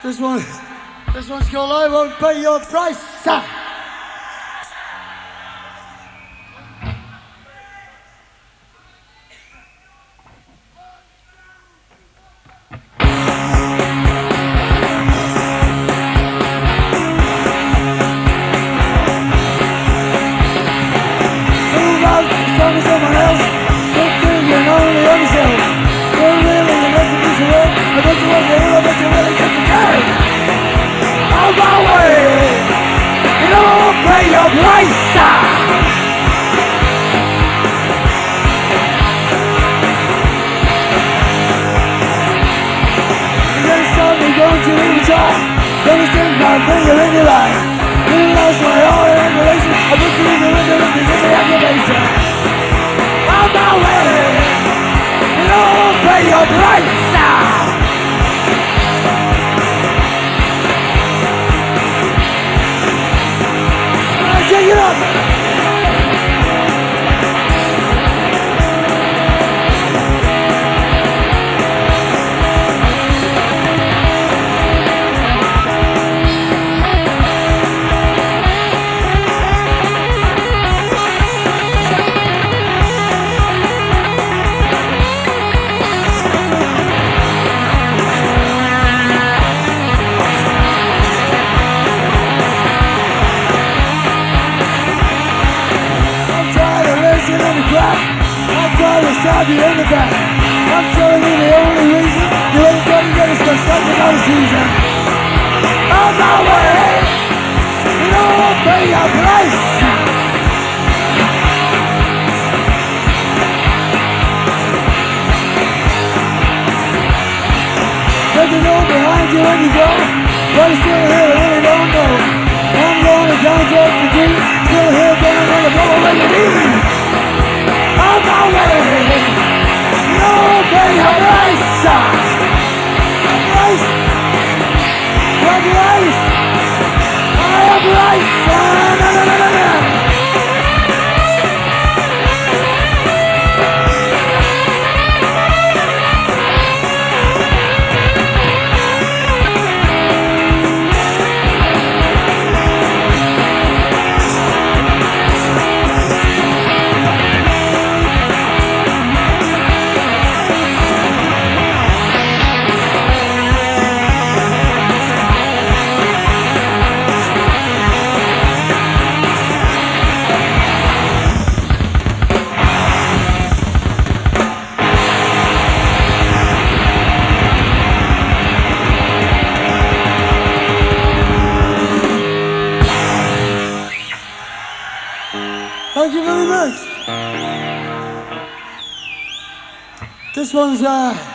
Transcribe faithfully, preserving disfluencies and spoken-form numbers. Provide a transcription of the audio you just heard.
This one, this one's called I Won't Pay Your Price, sir. Move out, song to someone else. Don't think you can only own yourself. Don't really, you let the piece of work. I bet you want to hear, I bet you really get the game. On my way, you know I won't pay your price, sir. You're gonna stop me going to even try. Gonna stick my finger in your eye. You lost my all information. I put you in the window and you give me accusation. On my way, you know I won't pay your price, sir. Take it up! I'm trying to stab you in the back. I'm telling you the only reason you ain't gonna get us to start another season. On my way, you know I'll pay your price. Let me know behind you when you go, but you're still here, I really don't know. I'm going to down to the deep, still here, down on the floor when you need. On my way, no pay your price, sir. Price, your price, my price, sir. No, no, no, no, no. Thank you very much. This one's uh